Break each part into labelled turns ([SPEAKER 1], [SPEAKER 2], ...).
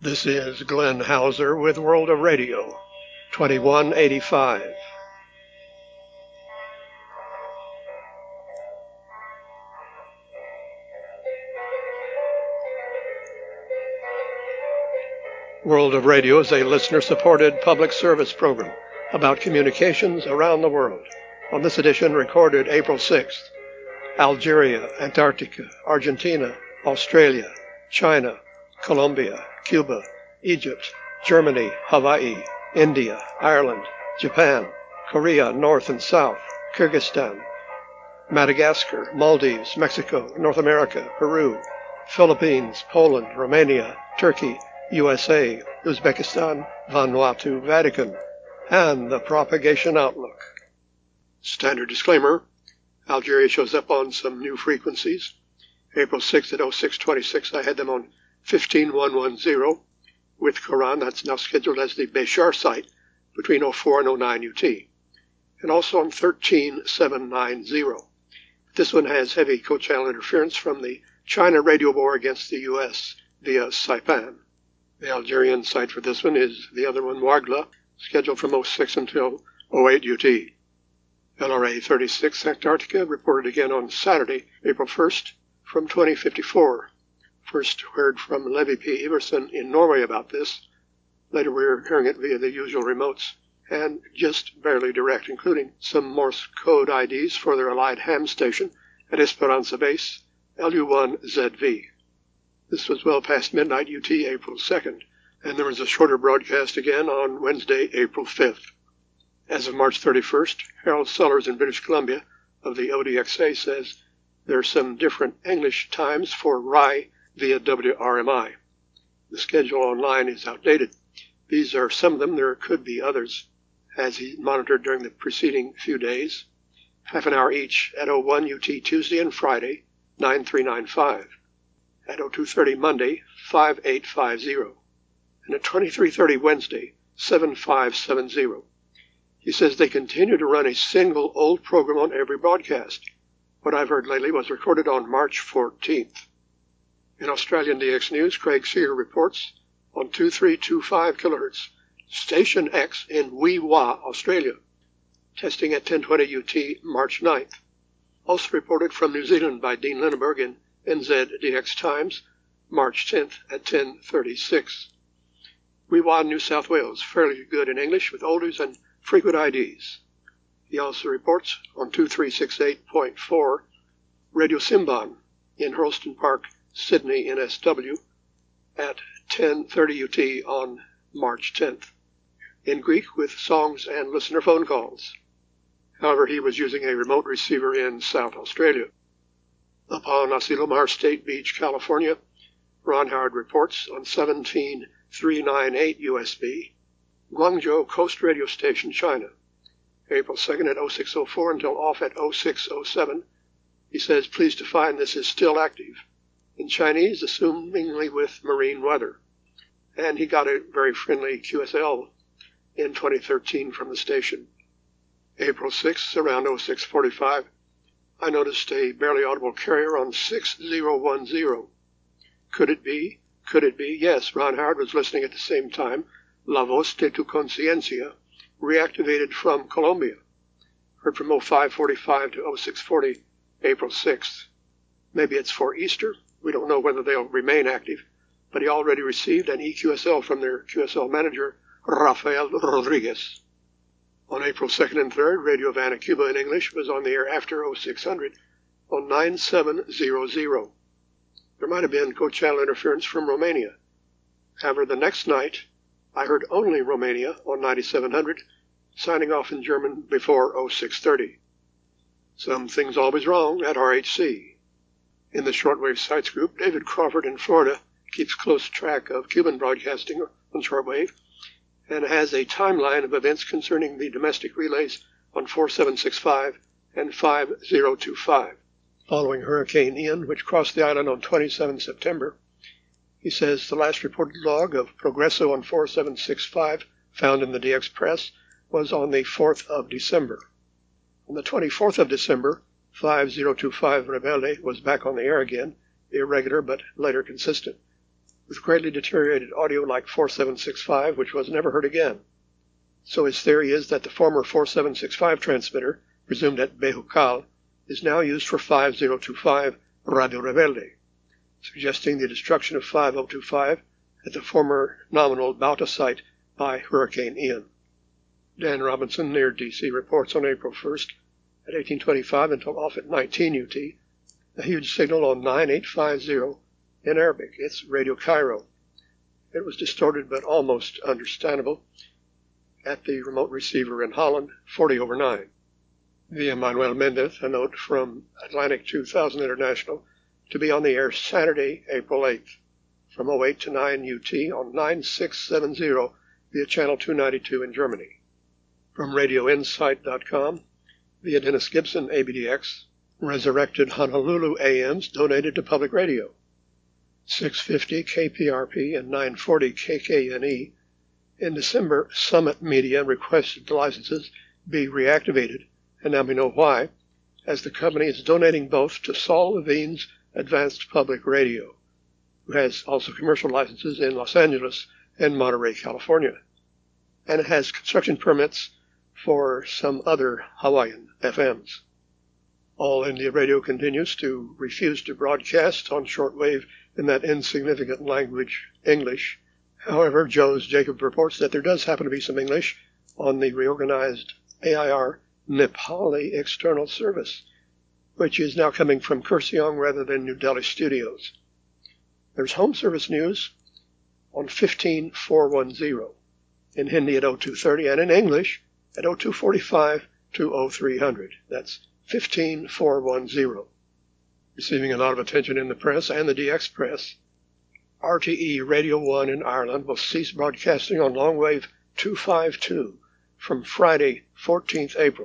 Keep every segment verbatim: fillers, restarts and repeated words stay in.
[SPEAKER 1] This is Glenn Hauser with World of Radio, twenty-one eighty-five. World of Radio is a listener-supported public service program about communications around the world. On this edition, recorded April sixth, Algeria, Antarctica, Argentina, Australia, China, Colombia, Cuba, Egypt, Germany, Hawaii, India, Ireland, Japan, Korea, North and South, Kyrgyzstan, Madagascar, Maldives, Mexico, North America, Peru, Philippines, Poland, Romania, Turkey, U S A, Uzbekistan, Vanuatu, Vatican, and the Propagation Outlook. Standard disclaimer, Algeria shows up on some new frequencies. April sixth at oh six twenty-six, I had them on fifteen one ten with Quran. That's now scheduled as the Beshar site between oh four and oh nine U T. And also on thirteen seven ninety. This one has heavy co-channel interference from the China radio war against the U S via Saipan. The Algerian site for this one is the other one, Ouargla, scheduled from oh six until oh eight U T. L R A thirty-six Antarctica reported again on Saturday, April first, from twenty fifty-four. First heard from Levi P. Iverson in Norway about this. Later we were hearing it via the usual remotes, and just barely direct, including some Morse code I Ds for their Allied ham station at Esperanza Base, L U one Z V. This was well past midnight U T, April second, and there was a shorter broadcast again on Wednesday, April fifth. As of March thirty-first, Harold Sellers in British Columbia of the O D X A says there are some different English times for R I via W R M I. The schedule online is outdated. These are some of them. There could be others, as he monitored during the preceding few days. Half an hour each at oh one U T Tuesday and Friday, nine three nine five. At oh two thirty Monday, five eight five zero. And at twenty-three thirty Wednesday, seven five seven zero. He says they continue to run a single old program on every broadcast. What I've heard lately was recorded on March fourteenth. In Australian D X News, Craig Sear reports on two three two five kilohertz, Station X in Wee Waa, Australia, testing at ten twenty U T, March ninth. Also reported from New Zealand by Dean Linneberg in N Z D X Times, March tenth at ten thirty-six. Wee Waa, New South Wales, fairly good in English with oldies and frequent I Ds. He also reports on two three six eight point four, Radio Simban in Hurlston Park, Sydney, N S W, at ten thirty U T on March tenth, in Greek with songs and listener phone calls. However, he was using a remote receiver in South Australia. Upon Asilomar State Beach, California, Ron Howard reports on seventeen three ninety-eight U S B, Guangzhou Coast Radio Station, China, April second at oh six oh four until off at oh six oh seven. He says, pleased to find this is still active. In Chinese, assumingly with marine weather. And he got a very friendly Q S L in twenty thirteen from the station. April sixth, around oh six forty-five, I noticed a barely audible carrier on six oh ten. Could it be? Could it be? Yes, Ron Howard was listening at the same time. La Voz de tu Conciencia, reactivated from Colombia. Heard from oh five forty-five to oh six forty, April sixth. Maybe it's for Easter. We don't know whether they'll remain active, but he already received an E Q S L from their Q S L manager, Rafael Rodriguez. On April second and third, Radio Havana, Cuba in English was on the air after oh six hundred on nine seven hundred. There might have been co-channel interference from Romania. However, the next night, I heard only Romania on ninety-seven hundred, signing off in German before oh six thirty. Something's always wrong at R H C. In the Shortwave Sites group, David Crawford in Florida keeps close track of Cuban broadcasting on shortwave and has a timeline of events concerning the domestic relays on four seven six five and five oh two five. Following Hurricane Ian, which crossed the island on the twenty-seventh of September, he says the last reported log of Progresso on four seven six five found in the D X Press was on the fourth of December. On the twenty-fourth of December, five oh two five Rebelde was back on the air again, irregular but later consistent. with greatly deteriorated audio like four seven six five, which was never heard again. So his theory is that the former four seven six five transmitter, presumed at Bejucal, is now used for five oh two five Radio Rebelde, suggesting the destruction of five oh two five at the former nominal Bauta site by Hurricane Ian. Dan Robinson near D C reports on April first at eighteen twenty-five until off at nineteen U T, a huge signal on nine eight five zero in Arabic. It's Radio Cairo. It was distorted but almost understandable at the remote receiver in Holland, forty over nine. Via Manuel Mendez, a note from Atlantic two thousand International, to be on the air Saturday, April eighth, from oh eight to nine U T on nine six seven zero via channel two ninety-two in Germany. From radio insight dot com, via Dennis Gibson, A B D X, resurrected Honolulu A Ms donated to public radio. six fifty K P R P and nine forty K K N E. In December, Summit Media requested the licenses be reactivated, and now we know why, as the company is donating both to Saul Levine's Advanced Public Radio, who has also commercial licenses in Los Angeles and Monterey, California, and it has construction permits for some other Hawaiian F Ms. All India Radio continues to refuse to broadcast on shortwave in that insignificant language, English. However, Joe's Jacob reports that there does happen to be some English on the reorganized A I R Nepali external service, which is now coming from Kurseong rather than New Delhi studios. There's home service news on fifteen four ten, in Hindi at oh two thirty, and in English at oh two forty-five to oh three hundred. That's fifteen four ten. Receiving a lot of attention in the press and the D X press, R T E Radio one in Ireland will cease broadcasting on longwave two fifty-two from Friday, fourteenth April.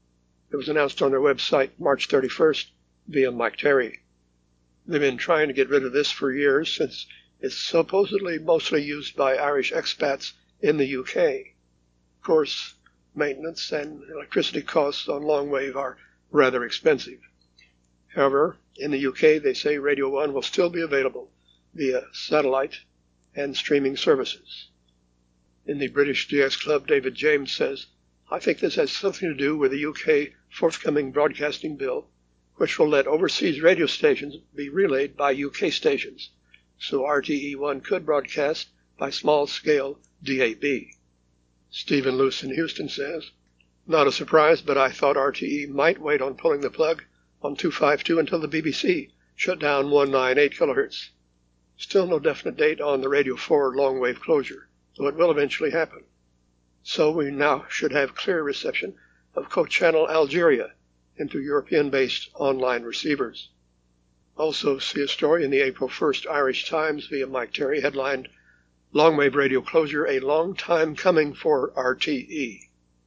[SPEAKER 1] It was announced on their website March thirty-first via Mike Terry. They've been trying to get rid of this for years since it's supposedly mostly used by Irish expats in the U K. Of course, maintenance and electricity costs on longwave are rather expensive. However, in the U K, they say Radio one will still be available via satellite and streaming services. In the British D X Club, David James says, I think this has something to do with the U K forthcoming broadcasting bill, which will let overseas radio stations be relayed by U K stations, so R T E one could broadcast by small-scale D A B. Stephen Luce in Houston says, not a surprise, but I thought R T E might wait on pulling the plug on two fifty-two until the B B C shut down one ninety-eight kilohertz. Still no definite date on the Radio four longwave closure, though it will eventually happen. So we now should have clear reception of co-channel Algeria into European-based online receivers. Also see a story in the April first Irish Times via Mike Terry, headlined, Longwave Radio Closure, a Long Time Coming for R T E.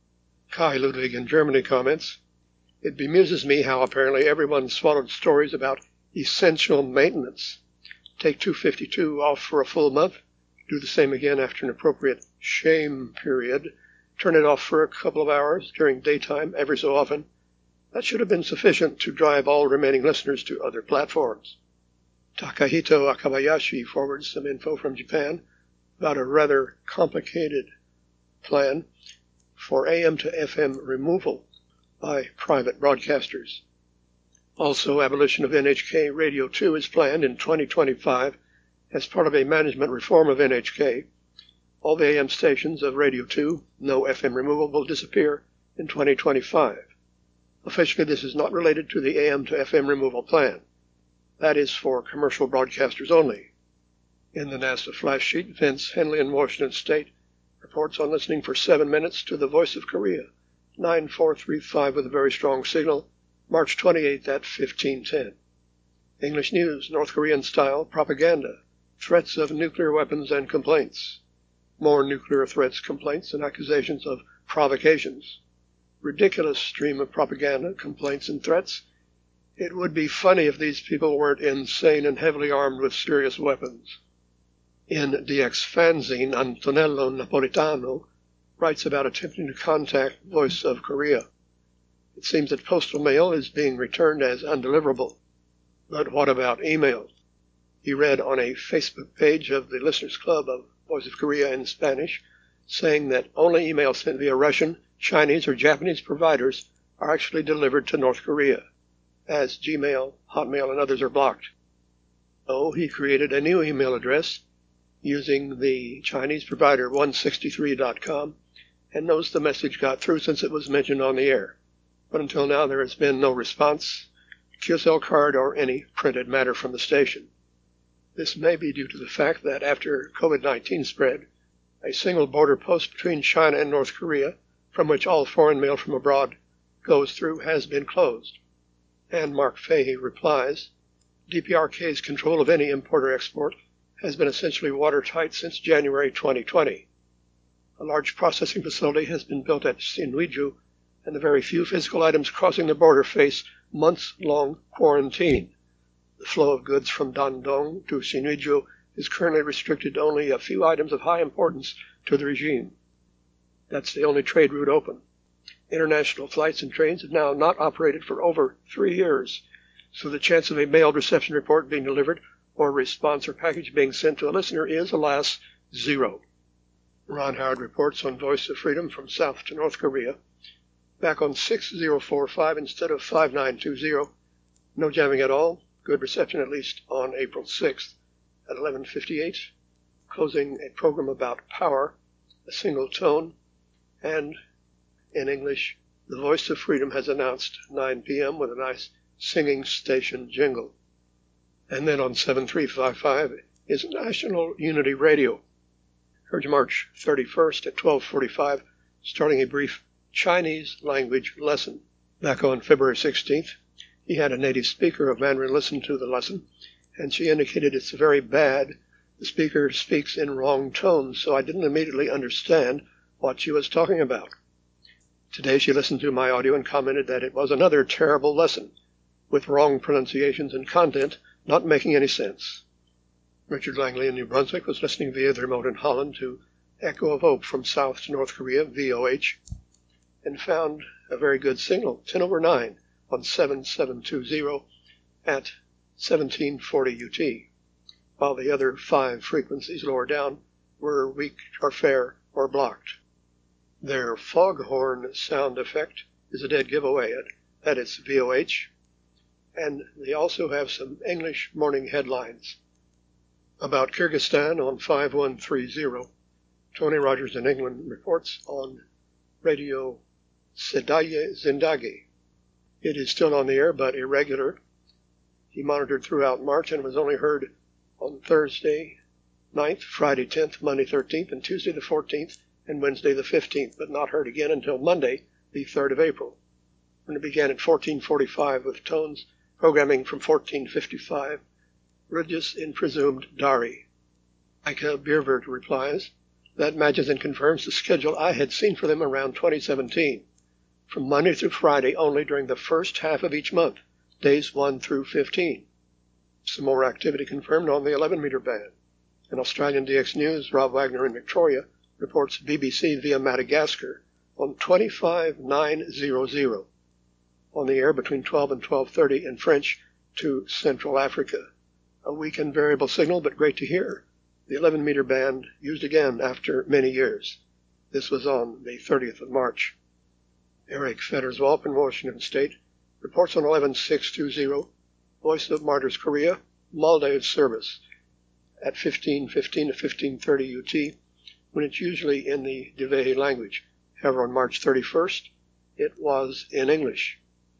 [SPEAKER 1] Kai Ludwig in Germany comments, it bemuses me how apparently everyone swallowed stories about essential maintenance. Take two fifty-two off for a full month, do the same again after an appropriate shame period, turn it off for a couple of hours during daytime every so often. That should have been sufficient to drive all remaining listeners to other platforms. Takahito Akabayashi forwards some info from Japan about a rather complicated plan for A M to F M removal by private broadcasters. Also, abolition of N H K Radio two is planned in twenty twenty-five as part of a management reform of N H K. All the A M stations of Radio two, no F M removal, will disappear in twenty twenty-five. Officially, this is not related to the A M to F M removal plan. That is for commercial broadcasters only. In the NASA flash sheet, Vince Henley in Washington State reports on listening for seven minutes to the Voice of Korea, nine four three five with a very strong signal, March twenty-eighth at fifteen ten. English news, North Korean style propaganda, threats of nuclear weapons and complaints. More nuclear threats, complaints, and accusations of provocations. Ridiculous stream of propaganda, complaints, and threats. It would be funny if these people weren't insane and heavily armed with serious weapons. In D X fanzine, Antonello Napolitano writes about attempting to contact Voice of Korea. It seems that postal mail is being returned as undeliverable. But what about email? He read on a Facebook page of the Listeners Club of Voice of Korea in Spanish, saying that only emails sent via Russian, Chinese, or Japanese providers are actually delivered to North Korea, as Gmail, Hotmail, and others are blocked. So he created a new email address using the Chinese provider one sixty-three dot com and knows the message got through since it was mentioned on the air. But until now there has been no response, Q S L card, or any printed matter from the station. This may be due to the fact that after COVID nineteen spread, a single border post between China and North Korea, from which all foreign mail from abroad goes through, has been closed. And Mark Fahey replies, D P R K's control of any import or export has been essentially watertight since January twenty twenty. A large processing facility has been built at Sinuiju, and the very few physical items crossing the border face months-long quarantine. The flow of goods from Dandong to Sinuiju is currently restricted to only a few items of high importance to the regime. That's the only trade route open. International flights and trains have now not operated for over three years, so the chance of a mailed reception report being delivered or a response or package being sent to a listener is, alas, zero. Ron Howard reports on Voice of Freedom from South to North Korea. Back on six zero four five instead of five nine two zero. No jamming at all. Good reception at least on April sixth at eleven fifty-eight. Closing a program about power, a single tone, and in English, the Voice of Freedom has announced nine p.m. with a nice singing station jingle. And then on seven three five five is National Unity Radio. Heard March thirty-first at twelve forty-five, starting a brief Chinese language lesson. Back on February sixteenth, he had a native speaker of Mandarin listen to the lesson, and she indicated it's very bad. The speaker speaks in wrong tones, so I didn't immediately understand what she was talking about. Today she listened to my audio and commented that it was another terrible lesson, with wrong pronunciations and content not making any sense. Richard Langley in New Brunswick was listening via the remote in Holland to Echo of Hope from South to North Korea, V O H, and found a very good signal, ten over nine, on seven seven two zero at seventeen forty U T, while the other five frequencies lower down were weak or fair or blocked. Their foghorn sound effect is a dead giveaway at, at its V O H, and they also have some English morning headlines. About Kyrgyzstan on five one three zero, Tony Rogers in England reports on Radio Sedaya Zindagi. It is still on the air, but irregular. He monitored throughout March and was only heard on Thursday ninth, Friday tenth, Monday thirteenth, and Tuesday the fourteenth, and Wednesday the fifteenth, but not heard again until Monday the third of April, when it began at fourteen forty-five with tones programming from fourteen fifty-five, religious in presumed Dari. Micah Biervert replies, that matches and confirms the schedule I had seen for them around twenty seventeen, from Monday through Friday only during the first half of each month, days one through fifteen. Some more activity confirmed on the eleven meter band. In Australian D X News, Rob Wagner in Victoria reports B B C via Madagascar on twenty-five nine hundred, on the air between twelve and twelve thirty in French to Central Africa. A weak and variable signal, but great to hear. The eleven meter band used again after many years. This was on the thirtieth of March. Eric Fedderswalp in Washington State reports on eleven six two zero, Voice of Martyrs Korea, Maldives service at fifteen fifteen to fifteen thirty U T, when it's usually in the Divehi language. However, on March thirty-first, it was in English.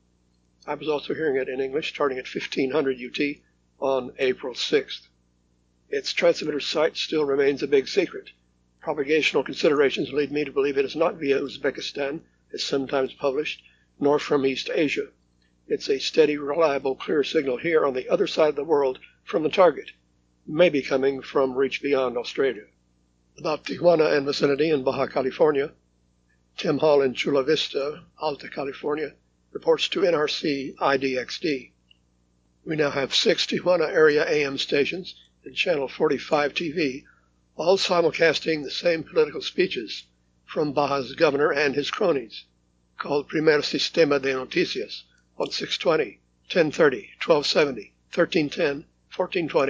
[SPEAKER 1] I was also hearing it in English starting at fifteen hundred U T on April sixth. Its transmitter site still remains a big secret. Propagational considerations lead me to believe it is not via Uzbekistan, as sometimes published, nor from East Asia. It's a steady, reliable, clear signal here on the other side of the world from the target, maybe coming from reach beyond Australia. About Tijuana and vicinity in Baja California, Tim Hall in Chula Vista, Alta California, reports to N R C I D X D. We now have six Tijuana area A M stations and Channel forty-five T V, all simulcasting the same political speeches from Baja's governor and his cronies, called Primer Sistema de Noticias, on six twenty, ten thirty, twelve seventy, thirteen ten, fourteen twenty,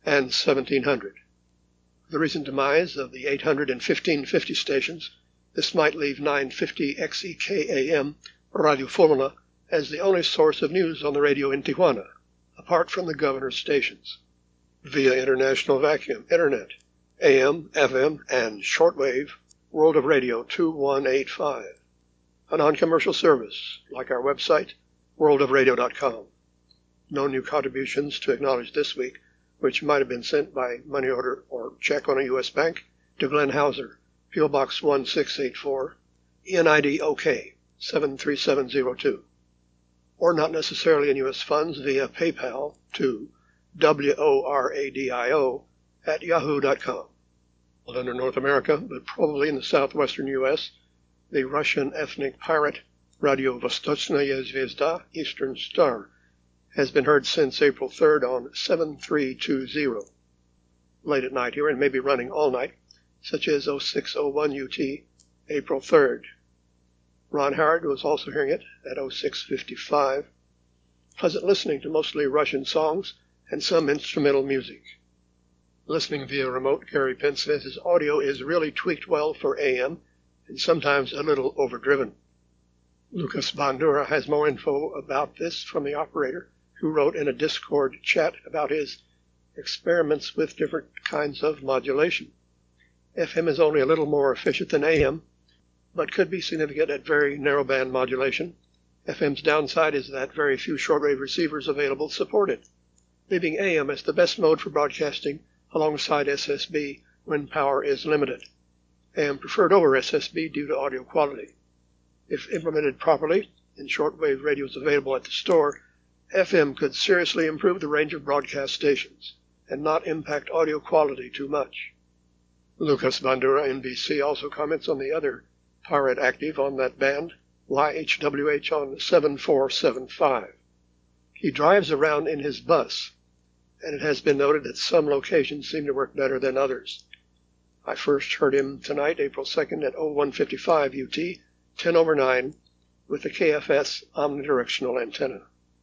[SPEAKER 1] and seventeen hundred. The recent demise of the eight hundred and fifteen fifty stations, this might leave nine fifty X E K A M Radio Fórmula as the only source of news on the radio in Tijuana, apart from the governor's stations. Via international vacuum, Internet, A M, F M, and shortwave, World of Radio two one eight five. A non-commercial service, like our website, world of radio dot com. No new contributions to acknowledge this week, which might have been sent by money order or check on a U S bank to Glenn Hauser, P O Box one six eight four, E N I D O K seven three seven zero two. Or not necessarily in U S funds via PayPal to W O R A D I O at yahoo dot com. Well, under North America, but probably in the southwestern U S, the Russian ethnic pirate Radio Vostochная Zvezda, Eastern Star, has been heard since April third on seven three two zero. Late at night here and maybe running all night, such as oh six oh one U T, April third. Ron Howard was also hearing it at oh six fifty-five. Pleasant listening to mostly Russian songs and some instrumental music. Listening via remote, Gary Pence says his audio is really tweaked well for A M and sometimes a little overdriven. Lucas Bandura has more info about this from the operator, who wrote in a Discord chat about his experiments with different kinds of modulation. F M is only a little more efficient than A M, but could be significant at very narrowband modulation. F M's downside is that very few shortwave receivers available support it, leaving A M as the best mode for broadcasting alongside S S B when power is limited. A M preferred over S S B due to audio quality. If implemented properly in shortwave radios available at the store, F M could seriously improve the range of broadcast stations and not impact audio quality too much. Lucas Bandura, N B C, also comments on the other pirate active on that band, Y H W H on seven four seven five. He drives around in his bus, and it has been noted that some locations seem to work better than others. I first heard him tonight, April second, at oh one fifty-five U T, ten over nine, with the K F S omnidirectional antenna.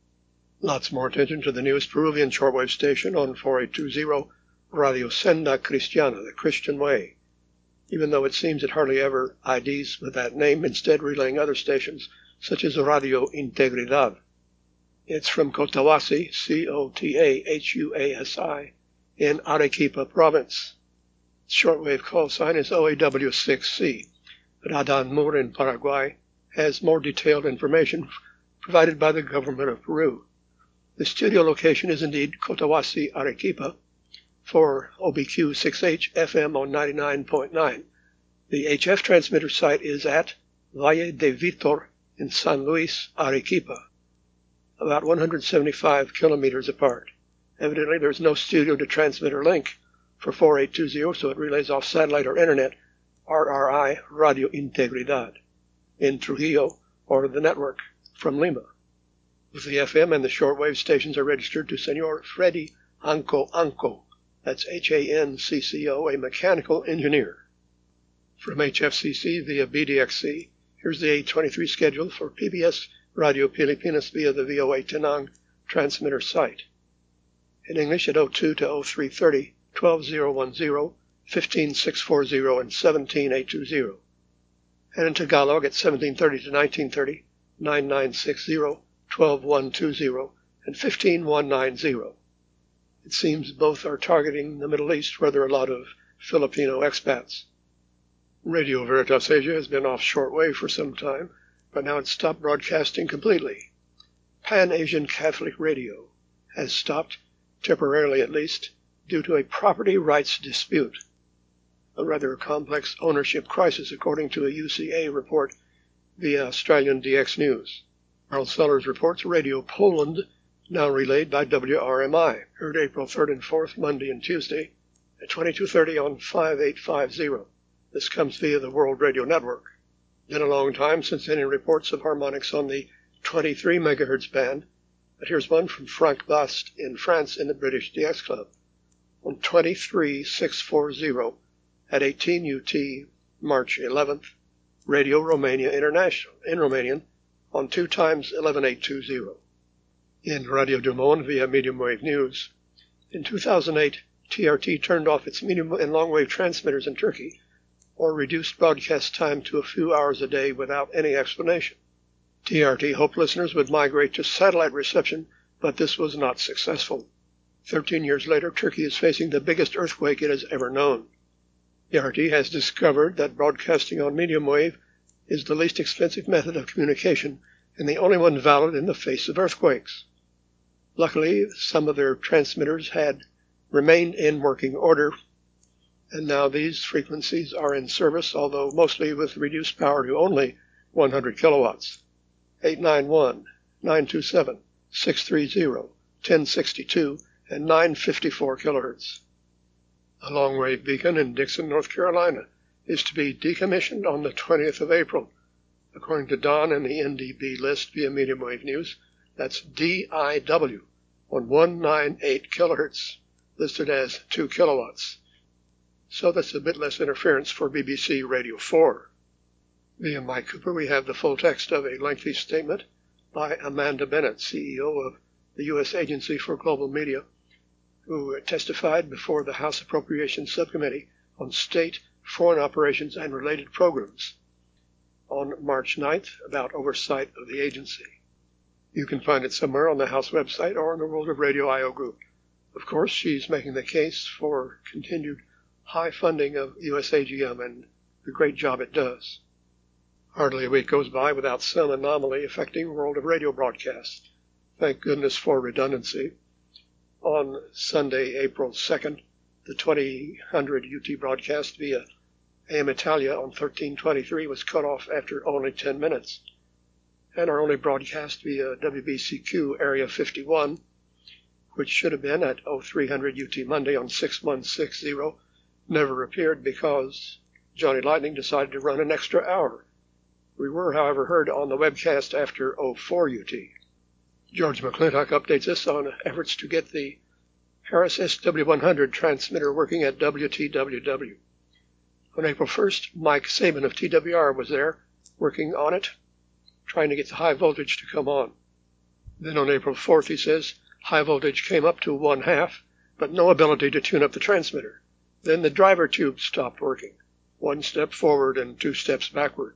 [SPEAKER 1] Lots more attention to the newest Peruvian shortwave station on forty-eight twenty, Radio Senda Cristiana, the Christian Way, even though it seems it hardly ever I Ds with that name, instead relaying other stations, such as Radio Integridad. It's from Cotahuasi, C O T A H U A S I, in Arequipa province. Its shortwave call sign is O A W six C. Radanmur in Paraguay has more detailed information provided by the government of Peru. The studio location is indeed Cotahuasi, Arequipa, for O B Q six H F M on ninety-nine point nine. The H F transmitter site is at Valle de Vitor in San Luis, Arequipa, about one hundred seventy-five kilometers apart. Evidently, there's no studio to transmitter link for forty-eight twenty, so it relays off satellite or internet, R R I, Radio Integridad, in Trujillo, or the network from Lima. With the F M and the shortwave stations are registered to Senor Freddy Anco Anco, that's H A N C C O, a mechanical engineer. From H F C C via B D X C, here's the eight twenty-three schedule for P B S Radio Pilipinas via the V O A Tenang transmitter site. In English at oh two to oh three thirty, twelve thousand ten, fifteen six forty, and seventeen eight twenty. And in Tagalog at seventeen thirty to nineteen thirty, nine nine six zero, twelve one twenty, and fifteen one ninety. It seems both are targeting the Middle East, where there are a lot of Filipino expats. Radio Veritas Asia has been off shortwave for some time, but now it's stopped broadcasting completely. Pan-Asian Catholic Radio has stopped, temporarily at least, due to a property rights dispute. A rather complex ownership crisis, according to a U C A report via Australian D X News. Carl Sellers reports Radio Poland, now relayed by W R M I, heard April third and fourth, Monday and Tuesday, at twenty-two thirty on fifty-eight fifty. This comes via the World Radio Network. Been a long time since any reports of harmonics on the twenty-three megahertz band, but here's one from Frank Bast in France in the British D X Club on twenty-three six forty at eighteen U T, March eleventh, Radio Romania International in Romanian on two times eleven eight twenty. In Radio du Monde via medium wave news, in two thousand eight, T R T turned off its medium and long-wave transmitters in Turkey or reduced broadcast time to a few hours a day without any explanation. T R T hoped listeners would migrate to satellite reception, but this was not successful. Thirteen years later, Turkey is facing the biggest earthquake it has ever known. T R T has discovered that broadcasting on medium wave is the least expensive method of communication and the only one valid in the face of earthquakes. Luckily, some of their transmitters had remained in working order, and now these frequencies are in service, although mostly with reduced power to only one hundred kilowatts. eight nine one, nine two seven, six three zero, one oh six two and nine fifty-four kilohertz. A long-wave beacon in Dixon, North Carolina, is to be decommissioned on the twentieth of April. According to Don and the N D B list via Medium Wave News, that's D I W on one ninety-eight kilohertz, listed as two kilowatts. So that's a bit less interference for B B C Radio four. Via Mike Cooper, we have the full text of a lengthy statement by Amanda Bennett, C E O of the U S Agency for Global Media, who testified before the House Appropriations Subcommittee on State, Foreign Operations, and Related Programs on March ninth about oversight of the agency. You can find it somewhere on the House website or on the World of Radio I O group. Of course, she's making the case for continued high funding of U S A G M and the great job it does. Hardly a week goes by without some anomaly affecting World of Radio broadcasts. Thank goodness for redundancy. On Sunday, April second, the twenty hundred U T broadcast via A M Italia on thirteen twenty-three was cut off after only ten minutes. And our only broadcast via W B C Q Area fifty-one, which should have been at oh three hundred U T Monday on six one six zero, never appeared because Johnny Lightning decided to run an extra hour. We were, however, heard on the webcast after oh four U T. George McClintock updates us on efforts to get the Harris S W one hundred transmitter working at W T W W. On April first, Mike Sabin of T W R was there, working on it, trying to get the high voltage to come on. Then on April fourth, he says, high voltage came up to one half, but no ability to tune up the transmitter. Then the driver tube stopped working, one step forward and two steps backward.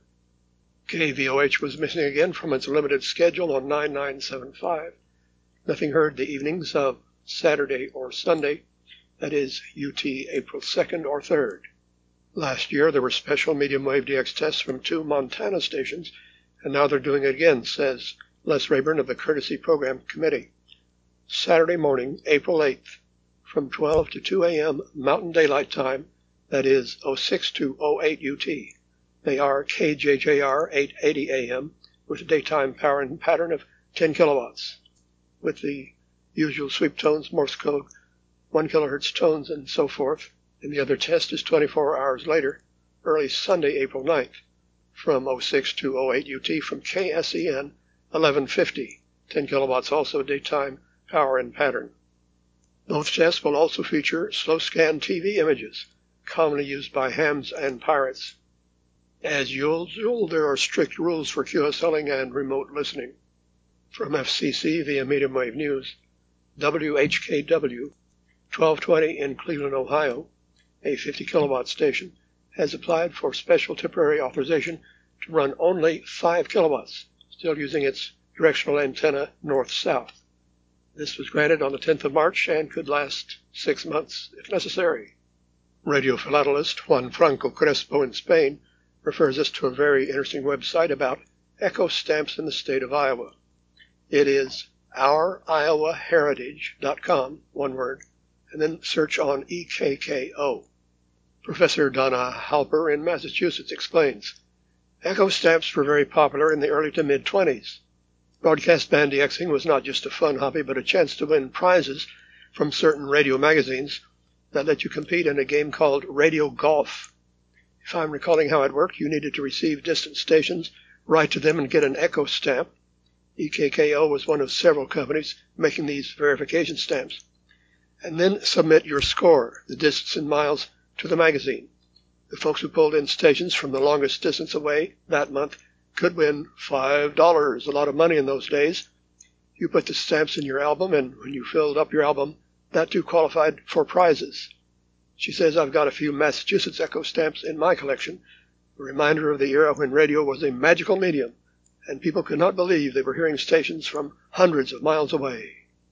[SPEAKER 1] K V O H was missing again from its limited schedule on nine nine seven five. Nothing heard the evenings of Saturday or Sunday, that is U T April second or third. Last year there were special medium wave D X tests from two Montana stations, and now they're doing it again, says Les Rayburn of the Courtesy Program Committee. Saturday morning, April eighth, from twelve to two a.m. Mountain Daylight Time, that is oh six to oh eight U T. They are K J J R eight eighty A M with a daytime power and pattern of ten kilowatts, with the usual sweep tones, Morse code, one kilohertz tones, and so forth. And the other test is twenty-four hours later, early Sunday, April ninth, from oh six to oh eight U T from K S E N eleven fifty, ten kilowatts, also daytime power and pattern. Both tests will also feature slow scan T V images, commonly used by hams and pirates. As usual, there are strict rules for Q S L ing and remote listening. From F C C via Medium Wave News, W H K W twelve twenty in Cleveland, Ohio, a fifty kilowatt station, has applied for special temporary authorization to run only five kilowatts, still using its directional antenna north-south. This was granted on the tenth of March and could last six months if necessary. Radio philatelist Juan Franco Crespo in Spain refers us to a very interesting website about echo stamps in the state of Iowa. It is our iowa heritage dot com, one word, and then search on E K K O. Professor Donna Halper in Massachusetts explains, echo stamps were very popular in the early to mid-twenties. Broadcast band DXing was not just a fun hobby, but a chance to win prizes from certain radio magazines that let you compete in a game called Radio Golf. If I'm recalling how it worked, you needed to receive distant stations, write to them, and get an echo stamp. E K K O was one of several companies making these verification stamps. And then submit your score, the distance in miles, to the magazine. The folks who pulled in stations from the longest distance away that month could win five dollars, a lot of money in those days. You put the stamps in your album, and when you filled up your album, That too qualified for prizes. She says, I've got a few Massachusetts Echo stamps in my collection, a reminder of the era when radio was a magical medium, and people could not believe they were hearing stations from hundreds of miles away.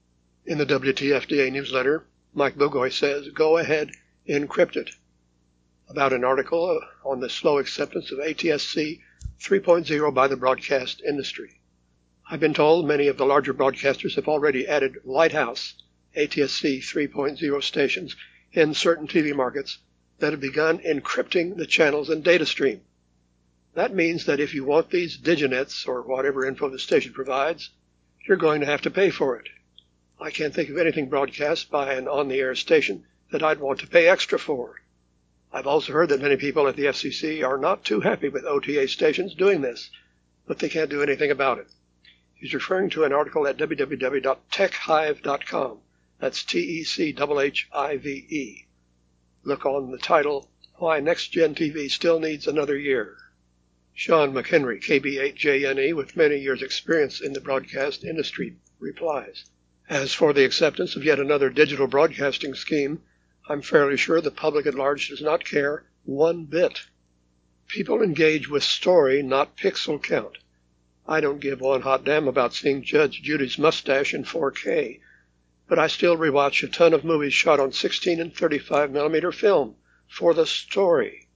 [SPEAKER 1] In the W T F D A newsletter, Mike Bogoy says, go ahead, encrypt it, about an article on the slow acceptance of A T S C three point oh by the broadcast industry. I've been told many of the larger broadcasters have already added Lighthouse A T S C three point oh stations in certain T V markets that have begun encrypting the channels and data stream. That means that if you want these diginets or whatever info the station provides, you're going to have to pay for it. I can't think of anything broadcast by an on-the-air station that I'd want to pay extra for. I've also heard that many people at the F C C are not too happy with O T A stations doing this, but they can't do anything about it. He's referring to an article at w w w dot tech hive dot com. That's T E C H H I V E. Look on the title, Why Next Gen T V Still Needs Another Year. Sean McHenry, K B eight J N E, with many years' experience in the broadcast industry, replies, as for the acceptance of yet another digital broadcasting scheme, I'm fairly sure the public at large does not care one bit. People engage with story, not pixel count. I don't give one hot damn about seeing Judge Judy's mustache in four K, but I still rewatch a ton of movies shot on sixteen and thirty-five millimeter film for the story.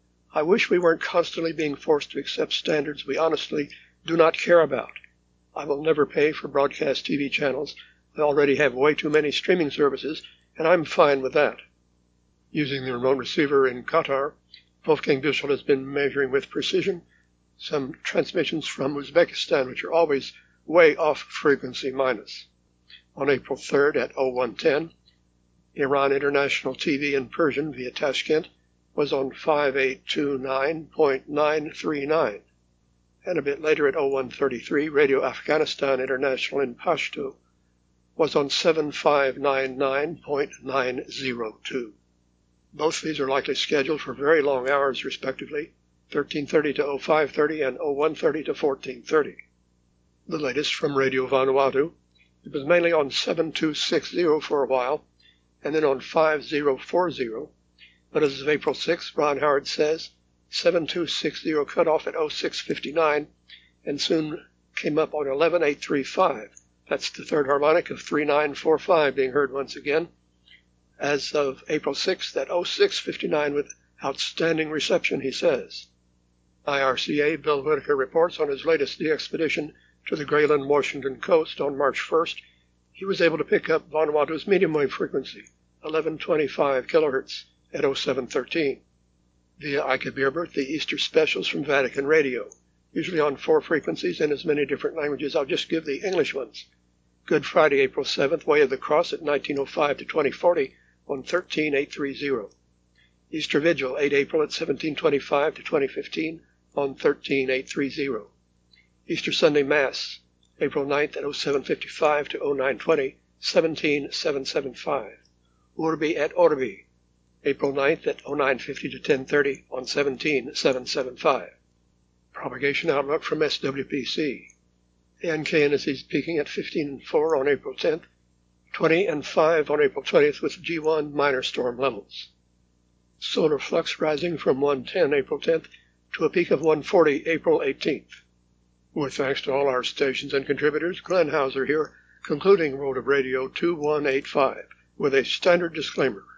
[SPEAKER 1] I wish we weren't constantly being forced to accept standards we honestly do not care about. I will never pay for broadcast T V channels. I already have way too many streaming services, and I'm fine with that. Using the remote receiver in Qatar, Wolfgang Büchel has been measuring with precision some transmissions from Uzbekistan, which are always way off frequency minus. On April third at oh one ten, Iran International T V in Persian via Tashkent was on five eight two nine point nine three nine, and a bit later at oh one thirty-three, Radio Afghanistan International in Pashto was on seven five nine nine point nine oh two. Both these are likely scheduled for very long hours, respectively, thirteen thirty to oh five thirty and oh one thirty to fourteen thirty. The latest from Radio Vanuatu, it was mainly on seven two six oh for a while, and then on five oh four oh, but as of April sixth, Ron Howard says, seven two six oh cut off at oh six fifty-nine and soon came up on eleven eight thirty-five. That's the third harmonic of three nine four five being heard once again, as of April sixth at oh six fifty-nine with outstanding reception, he says. I R C A Bill Whitaker reports on his latest de-expedition to the Grayland, Washington coast on March first, he was able to pick up Vanuatu's medium wave frequency, eleven twenty-five kilohertz, at oh seven thirteen. Via Ike Beerbert, the Easter specials from Vatican Radio, usually on four frequencies in as many different languages. I'll just give the English ones. Good Friday, April seventh, Way of the Cross at nineteen oh five to twenty forty on thirteen eight thirty. Easter Vigil, eight April at seventeen twenty-five to twenty fifteen on thirteen eight thirty. Easter Sunday Mass, April ninth at oh seven fifty-five to oh nine twenty, seventeen seven seventy-five. Urbi et Orbi, April ninth at oh nine fifty to ten thirty on seventeen seven seventy-five. Propagation outlook from S W P C. A N K N S is peaking at fifteen and four on April tenth, twenty and five on April twentieth with G one minor storm levels. Solar flux rising from one ten April tenth to a peak of one forty April eighteenth. With thanks to all our stations and contributors, Glenn Hauser here, concluding World of Radio two one eight five with a standard disclaimer.